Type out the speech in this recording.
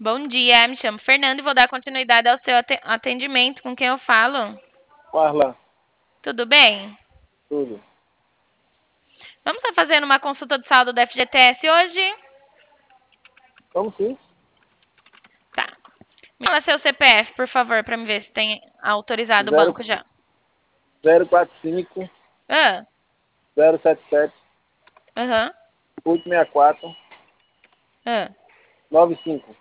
Bom dia, me chamo Fernando e vou dar continuidade ao seu atendimento. Com quem eu falo? Parla, Tudo bem? tudo. Vamos estar fazendo uma consulta de saldo do FGTS hoje? Vamos sim. Tá. Me fala seu CPF, por favor, para me ver se tem autorizado o Zero banco já. 045 Ah, 077 aham, 864 ah. 95.